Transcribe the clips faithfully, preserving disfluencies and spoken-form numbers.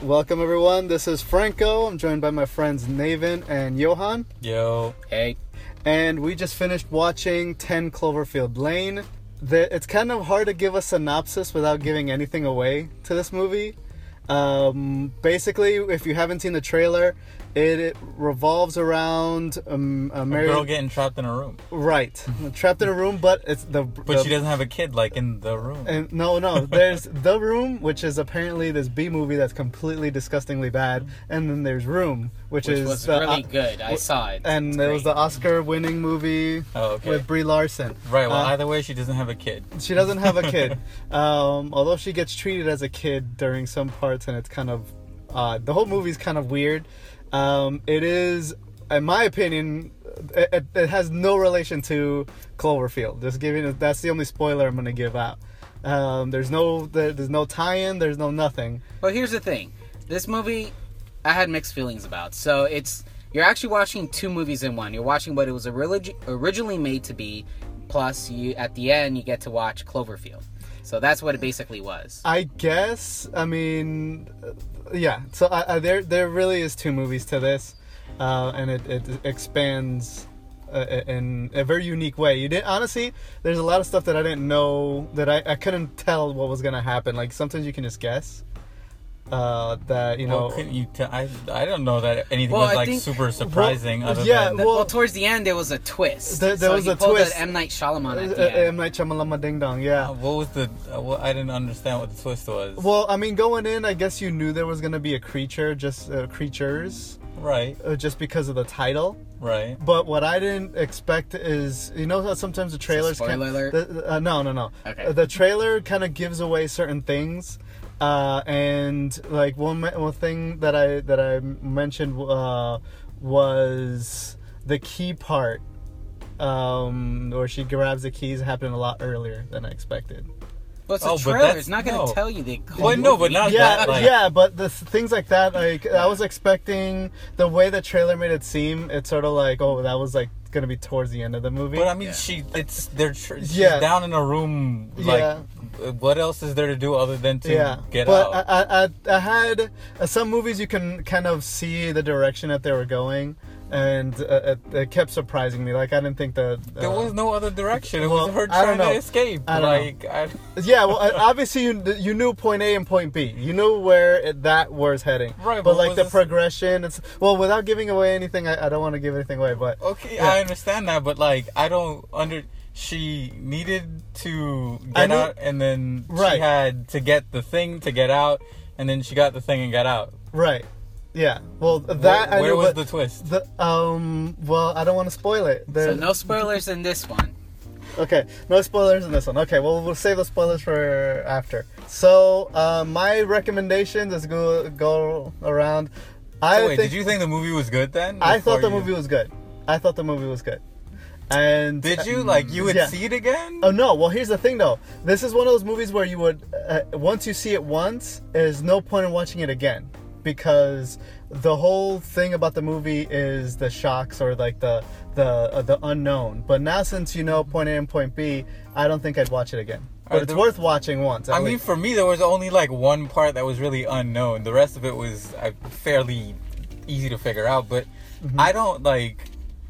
Welcome everyone. This is Franco. I'm joined by my friends Naven and Johan. Yo. Hey. And we just finished watching ten Cloverfield Lane. The, it's kind of hard to give a synopsis without giving anything away to this movie. Um, basically, if you haven't seen the trailer, it, it revolves around um, a, married... a girl getting trapped in a room. Right, trapped in a room, but it's the. But the, she doesn't have a kid, like in the room. And no, no. There's The Room, which is apparently this B movie that's completely disgustingly bad, and then there's Room, which, which is was the, really uh, good. I saw it. and It's it was great. the Oscar-winning movie Oh, okay. with Brie Larson. Right. Well, Uh, either way, she doesn't have a kid. She doesn't have a kid, um, although she gets treated as a kid during some parts, and it's kind of odd. The whole movie's kind of weird. Um, it is, in my opinion, it, it, it has no relation to Cloverfield. Just giving that's the only spoiler I'm going to give out. Um, there's no there, there's no tie-in. There's no nothing. Well, here's the thing. This movie, I had mixed feelings about. So it's you're actually watching two movies in one. You're watching what it was orig- originally made to be, plus you at the end you get to watch Cloverfield. So that's what it basically was. I guess. I mean, uh, yeah. So I, I, there, there really is two movies to this, uh, and it, it expands uh, in a very unique way. You didn't honestly. There's a lot of stuff that I didn't know that I, I couldn't tell what was gonna happen. Like sometimes you can just guess. Uh, that you know. Well, couldn't you t- I I don't know that anything Well, was I like think- super surprising. Well, other yeah, than well, well- towards the end there was a twist. There- there so was he a pulled twist. an M. Night Shyamalan at Uh, the end. M Night Shyamalan Ding Dong. Yeah. uh, what was the? Uh, well, I didn't understand what the twist was. Well, I mean, going in, I guess you knew there was gonna be a creature, just uh, creatures, right. uh, just because of the title. Right. But what I didn't expect is, you know how sometimes the trailers... Spoiler kind- alert? The, uh, no, no, no. Okay. Uh, the trailer kind of gives away certain things. Uh, and, like, one, ma- one thing that I that I mentioned uh, was the key part. Um, where she grabs the keys happened a lot earlier than I expected. Well, it's a Oh, but trailer. that's- It's not going to no. tell you the whole Well, no, but movie. not Yeah, that. Like, yeah, but the s- things like that, like I was expecting the way the trailer made it seem. It's sort of like, oh, that was like gonna be towards the end of the movie. But I mean, Yeah. she it's they're tr- she's Yeah. down in a room. Like, Yeah. what else is there to do other than to yeah, get but out? I, I, I, I had uh, some movies you can kind of see the direction that they were going, and uh, it, it kept surprising me. Like I didn't think that uh, There was no other direction. It well, was her I don't trying to know. escape. I don't know. like, I, Yeah, well, uh, obviously you you knew point A and point B. You knew where it, that was heading. Right, but but like was the this- progression, it's well without giving away anything. I, I don't want to give anything away, but okay, Yeah. I understand that, but like, I don't under. She needed to I get knew- out, and then Right. she had to get the thing to get out, and then she got the thing and got out. right, yeah. Well, that where I where knew, was but the twist? the um. Well, I don't want to spoil it. So There- no spoilers in this one. Okay, no spoilers in this one. Okay, well, we'll save the spoilers for after. So, uh, my recommendations is go go around. I So wait, think did you think the movie was good then? I thought the before you- movie was good. I thought the movie was good. And Did you like you would yeah. see it again? Oh no! Well, here's the thing, though. This is one of those movies where you would, uh, once you see it once, there's no point in watching it again, because the whole thing about the movie is the shocks or like the the uh, the unknown. But now, since you know point A and point B, I don't think I'd watch it again. But Alright, it's the- worth watching once. at I mean, least. for me, there was only like one part that was really unknown. The rest of it was uh, fairly easy to figure out. But Mm-hmm. I don't like.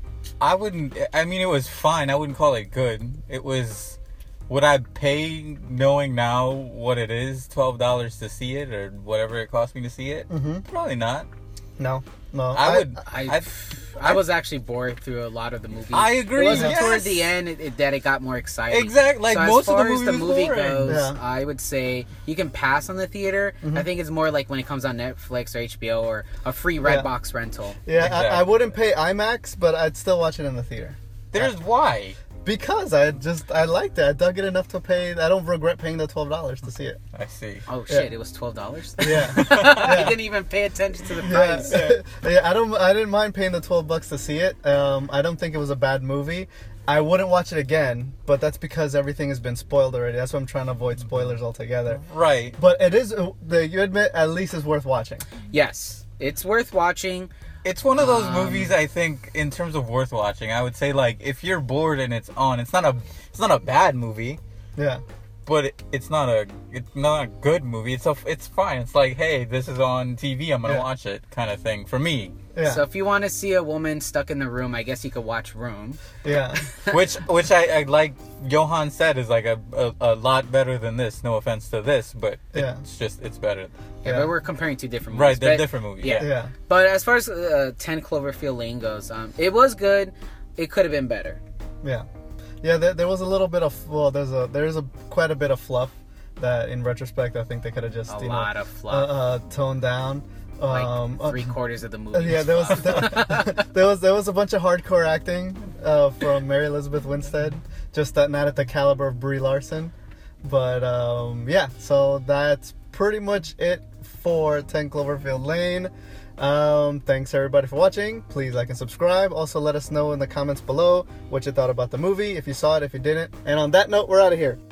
I wouldn't. I mean, it was fine. I wouldn't call it good. It was. Would I pay, knowing now what it is, twelve dollars to see it, or whatever it cost me to see it? Mm-hmm. Probably not. no, no. I, would. I, I, I was actually bored through a lot of the movie. I agree, It wasn't yes. toward the end it, it, that it got more exciting. Exactly, like, so most of as the far as the movie was movie boring. goes, Yeah. I would say you can pass on the theater. Mm-hmm. I think it's more like when it comes on Netflix or H B O or a free Redbox rental. Yeah, I, I Exactly. wouldn't pay IMAX, but I'd still watch it in the theater. there's why. Because I just I liked it. I dug it enough to pay. I don't regret paying the twelve dollars to see it. I see. Oh Yeah. shit! It was twelve dollars. Yeah. I didn't even pay attention to the price. Yeah. yeah, I don't. I didn't mind paying the twelve bucks to see it. Um, I don't think it was a bad movie. I wouldn't watch it again, but that's because everything has been spoiled already. That's why I'm trying to avoid spoilers altogether. Right. But it is. The, you admit at least it's worth watching. Yes, it's worth watching. It's one of those Um, movies, I think, in terms of worth watching. I would say, like, if you're bored and it's on, it's not a, it's not a bad movie. Yeah. but it, it's not a it's not a good movie. It's a, it's fine. It's like, hey, this is on T V. I'm gonna Yeah. watch it, kind of thing for me. Yeah. So if you want to see a woman stuck in the room, I guess you could watch Room. yeah. which which I, I like Johan said is like a, a a lot better than this. No offense to this, but Yeah. it's just it's better. Yeah, Yeah. but we're comparing two different movies. Right, they're but- different movies. yeah. Yeah. Yeah. But as far as uh, ten Cloverfield Lane goes, um, it was good. It could have been better. Yeah, yeah. There, there was a little bit of well, there's a there's a quite a bit of fluff that, in retrospect, I think they could have just A you lot know of uh, fluff. uh, toned down. like Um, uh, three quarters of the uh, movie. yeah, was there was fluff. there was there was a bunch of hardcore acting uh, from Mary Elizabeth Winstead, just that not at the caliber of Brie Larson. But um, yeah, so that's pretty much it for ten Cloverfield Lane. Um, thanks everybody for watching. Please like and subscribe. Also, let us know in the comments below what you thought about the movie, if you saw it, if you didn't. And on that note, we're out of here.